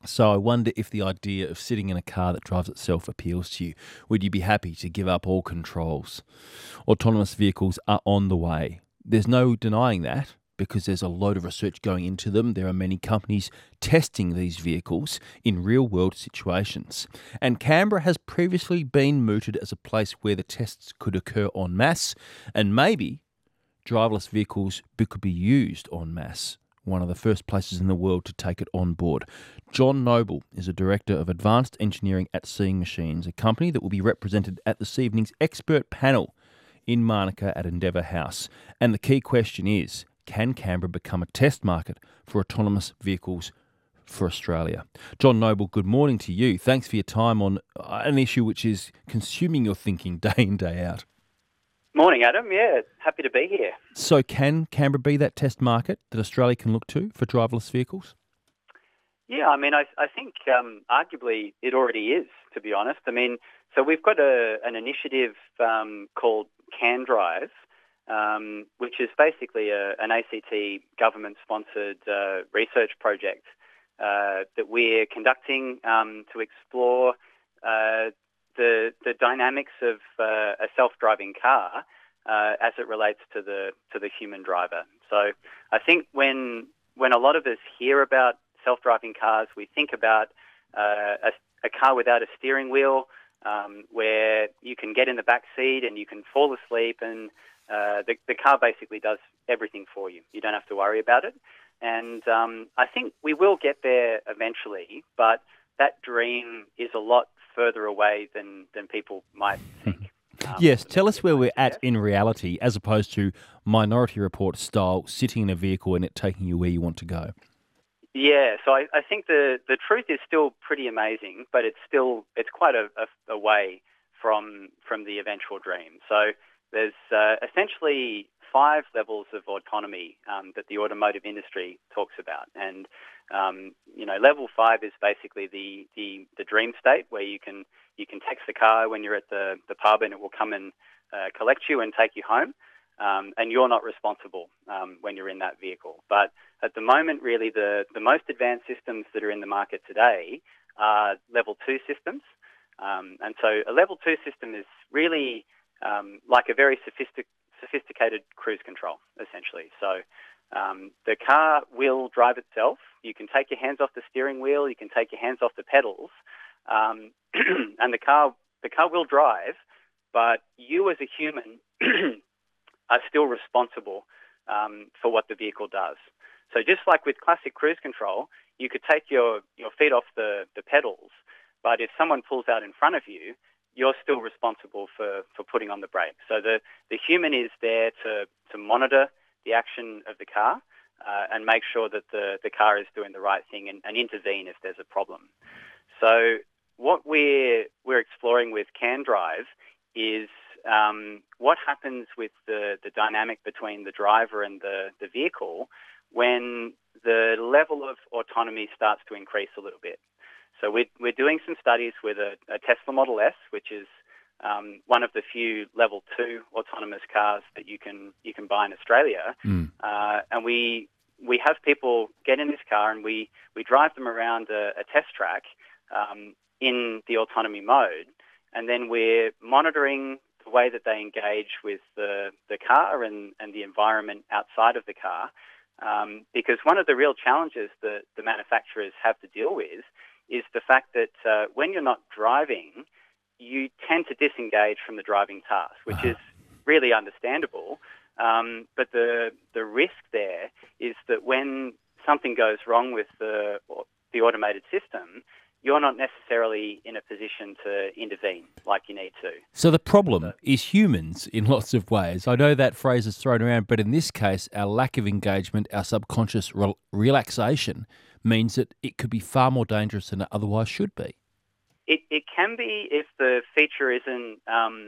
So I wonder if the idea of sitting in a car that drives itself appeals to you. Would you be happy to give up all controls? Autonomous vehicles are on the way. There's no denying that because there's a load of research going into them. There are many companies testing these vehicles in real-world situations. And Canberra has previously been mooted as a place where the tests could occur en masse, and maybe driverless vehicles could be used en masse. One of the first places in the world to take it on board. John Noble is a Director of Advanced Engineering at Seeing Machines, a company that will be represented at this evening's expert panel in Manuka at Endeavour House. And the key question is, can Canberra become a test market for autonomous vehicles for Australia? John Noble, good morning to you. Thanks for your time on an issue which is consuming your thinking day in, day out. Morning, Adam. Yeah, happy to be here. So can Canberra be that test market that Australia can look to for driverless vehicles? Yeah, I mean, I think arguably it already is, to be honest. I mean, so we've got an initiative called CanDrive, which is basically an ACT government-sponsored research project that we're conducting to explore the dynamics of a self-driving car as it relates to the human driver. So I think when a lot of us hear about self-driving cars, we think about a car without a steering wheel, where you can get in the back seat and you can fall asleep, and the car basically does everything for you. You don't have to worry about it. And I think we will get there eventually, but that dream is a lot further away than people might think. Yes, tell us where we're at in reality, as opposed to Minority Report style, sitting in a vehicle and it taking you where you want to go. Yeah, so I think the truth is still pretty amazing, but it's quite a way from the eventual dream. So there's essentially 5 levels of autonomy that the automotive industry talks about, and level 5 is basically the dream state where you can text the car when you're at the pub and it will come and collect you and take you home, and you're not responsible when you're in that vehicle. But at the moment, really, the most advanced systems that are in the market today are level 2 systems, and so a level 2 system is really like a very sophisticated cruise control, essentially. So the car will drive itself. You can take your hands off the steering wheel. You can take your hands off the pedals, and the car will drive. But you, as a human, are still responsible for what the vehicle does. So just like with classic cruise control, you could take your feet off the pedals, but if someone pulls out in front of you, you're still responsible for putting on the brakes. So the human is there to monitor the action of the car and make sure that the car is doing the right thing and intervene if there's a problem. So what we're exploring with CanDrive is what happens with the dynamic between the driver and the vehicle when the level of autonomy starts to increase a little bit. So we're doing some studies with a Tesla Model S, which is one of the few level 2 autonomous cars that you can buy in Australia. And we have people get in this car and we drive them around a test track in the autonomy mode, and then we're monitoring the way that they engage with the car and the environment outside of the car, because one of the real challenges that the manufacturers have to deal with is the fact that when you're not driving, you tend to disengage from the driving task, which is really understandable. But the risk there is that when something goes wrong with the automated system, you're not necessarily in a position to intervene like you need to. So the problem is humans in lots of ways. I know that phrase is thrown around, but in this case, our lack of engagement, our subconscious relaxation means that it could be far more dangerous than it otherwise should be. It can be if the feature isn't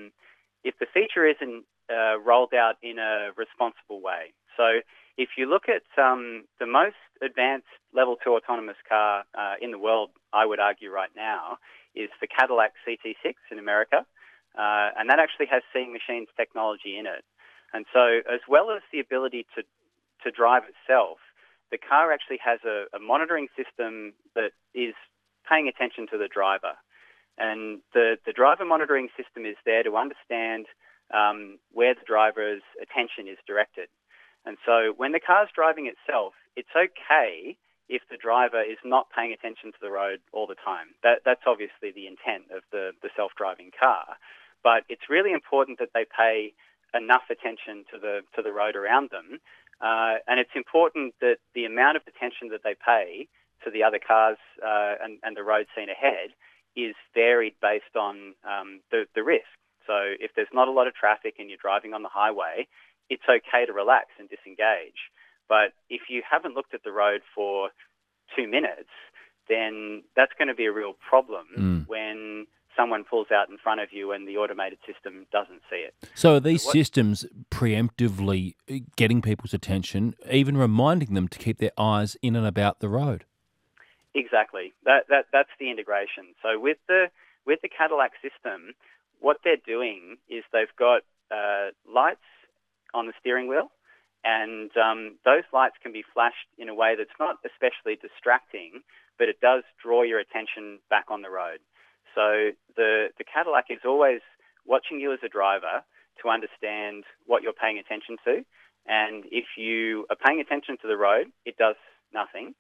rolled out in a responsible way. So if you look at the most advanced level 2 autonomous car in the world, I would argue right now, is the Cadillac CT6 in America, and that actually has Seeing Machines technology in it. And so as well as the ability to drive itself, the car actually has a monitoring system that is paying attention to the driver. And the driver monitoring system is there to understand where the driver's attention is directed. And so when the car's driving itself, it's okay if the driver is not paying attention to the road all the time. That's obviously the intent of the self-driving car. But it's really important that they pay enough attention to the road around them. And it's important that the amount of attention that they pay to the other cars and the road seen ahead is varied based on the risk. So if there's not a lot of traffic and you're driving on the highway, it's okay to relax and disengage. But if you haven't looked at the road for 2 minutes, then that's going to be a real problem when someone pulls out in front of you and the automated system doesn't see it. So are these systems preemptively getting people's attention, even reminding them to keep their eyes in and about the road? Exactly. That's the integration. So with the Cadillac system, what they're doing is they've got lights on the steering wheel, and those lights can be flashed in a way that's not especially distracting, but it does draw your attention back on the road. So the Cadillac is always watching you as a driver to understand what you're paying attention to, and if you are paying attention to the road, it does nothing.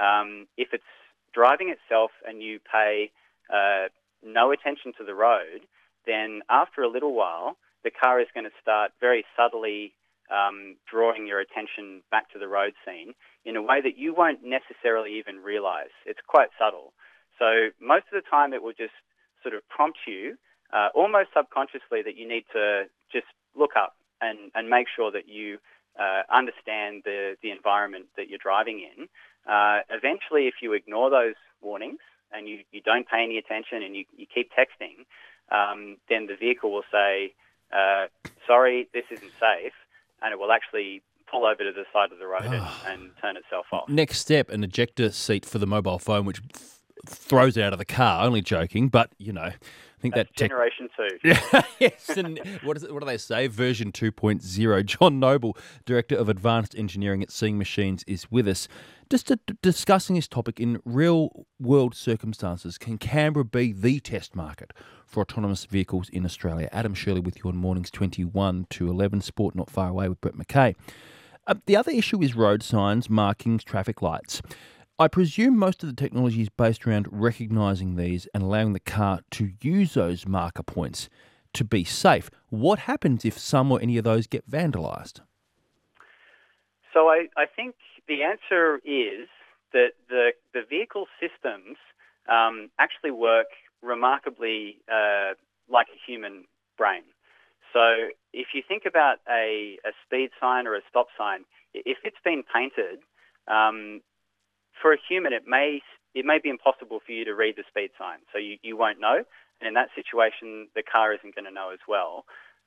If it's driving itself and you pay no attention to the road, then after a little while, the car is going to start very subtly drawing your attention back to the road scene in a way that you won't necessarily even realize. It's quite subtle. So most of the time it will just sort of prompt you almost subconsciously that you need to just look up and make sure that you understand the environment that you're driving in. Eventually, if you ignore those warnings and you don't pay any attention and you keep texting, then the vehicle will say, sorry, this isn't safe, and it will actually pull over to the side of the road and turn itself off. Next step, an ejector seat for the mobile phone, which throws it out of the car. Only joking, but, you know, I think that's Generation 2. Yes, and what do they say? Version 2.0. John Noble, Director of Advanced Engineering at Seeing Machines, is with us. Just discussing this topic in real-world circumstances, can Canberra be the test market for autonomous vehicles in Australia? Adam Shirley with you on Mornings 21 to 11, Sport Not Far Away with Brett McKay. The other issue is road signs, markings, traffic lights. I presume most of the technology is based around recognising these and allowing the car to use those marker points to be safe. What happens if some or any of those get vandalised? So I think the answer is that the vehicle systems actually work remarkably like a human brain. So if you think about a speed sign or a stop sign, if it's been painted, for a human it may be impossible for you to read the speed sign. So you won't know, and in that situation the car isn't going to know as well.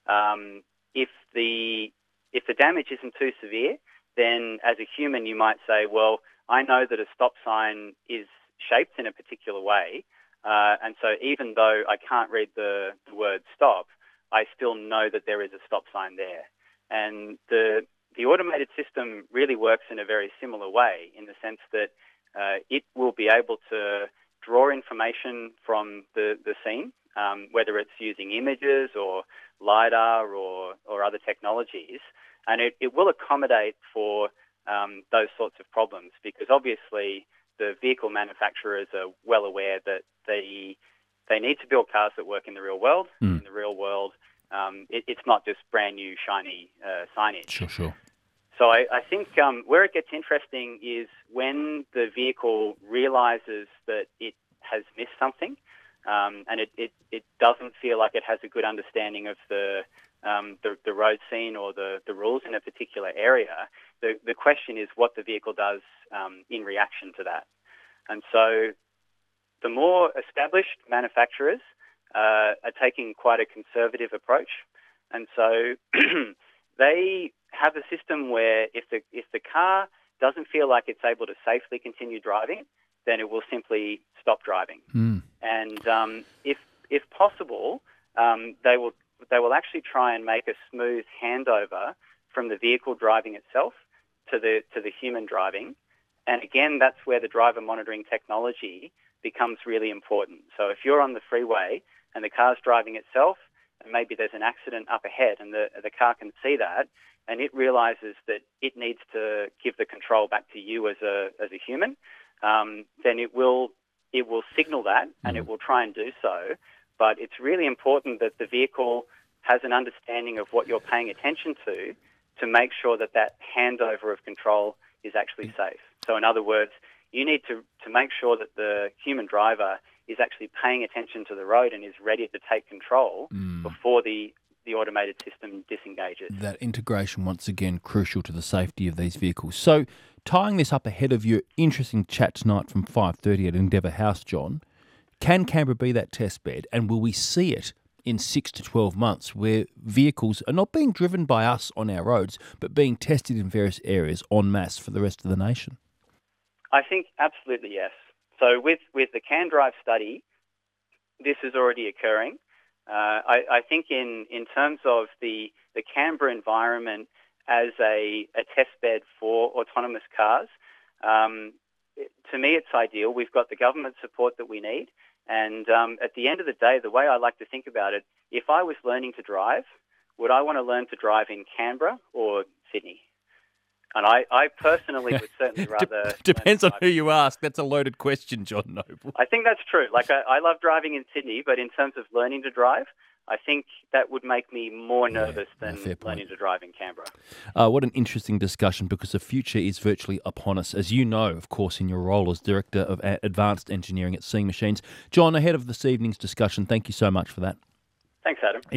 If the damage isn't too severe, then as a human you might say, well, I know that a stop sign is shaped in a particular way, and so even though I can't read the word stop, I still know that there is a stop sign there. And the automated system really works in a very similar way, in the sense that it will be able to draw information from the scene, whether it's using images or LiDAR or other technologies, and it will accommodate for those sorts of problems, because obviously the vehicle manufacturers are well aware that they need to build cars that work in the real world. In the real world, it's not just brand new shiny signage. Sure. So I think where it gets interesting is when the vehicle realizes that it has missed something, and it doesn't feel like it has a good understanding of the road scene or the rules in a particular area. The question is what the vehicle does in reaction to that. And so the more established manufacturers are taking quite a conservative approach, and so they have a system where if the car doesn't feel like it's able to safely continue driving, then it will simply stop driving. And if possible, they will actually try and make a smooth handover from the vehicle driving itself to the human driving, And again, that's where the driver monitoring technology becomes really important. So if you're on the freeway and the car's driving itself, and maybe there's an accident up ahead and the car can see that, and it realizes that it needs to give the control back to you as a human, then it will signal that, and it will try and do so. But it's really important that the vehicle has an understanding of what you're paying attention to make sure that that handover of control is actually safe. So in other words, you need to make sure that the human driver is actually paying attention to the road and is ready to take control before the automated system disengages. That integration, once again, crucial to the safety of these vehicles. So tying this up ahead of your interesting chat tonight from 5:30 at Endeavour House, John, can Canberra be that test bed, and will we see it in 6 to 12 months where vehicles are not being driven by us on our roads but being tested in various areas en masse for the rest of the nation? I think absolutely yes. So with the CanDrive study, this is already occurring. I think in terms of the Canberra environment as a test bed for autonomous cars, to me it's ideal. We've got the government support that we need. And at the end of the day, the way I like to think about it, if I was learning to drive, would I want to learn to drive in Canberra or Sydney? And I personally would certainly rather... Depends on who you ask. That's a loaded question, John Noble. I think that's true. Like, I love driving in Sydney, but in terms of learning to drive, I think that would make me more nervous than learning to drive in Canberra. What an interesting discussion, because the future is virtually upon us, as you know, of course, in your role as Director of Advanced Engineering at Seeing Machines. John, ahead of this evening's discussion, thank you so much for that. Thanks, Adam.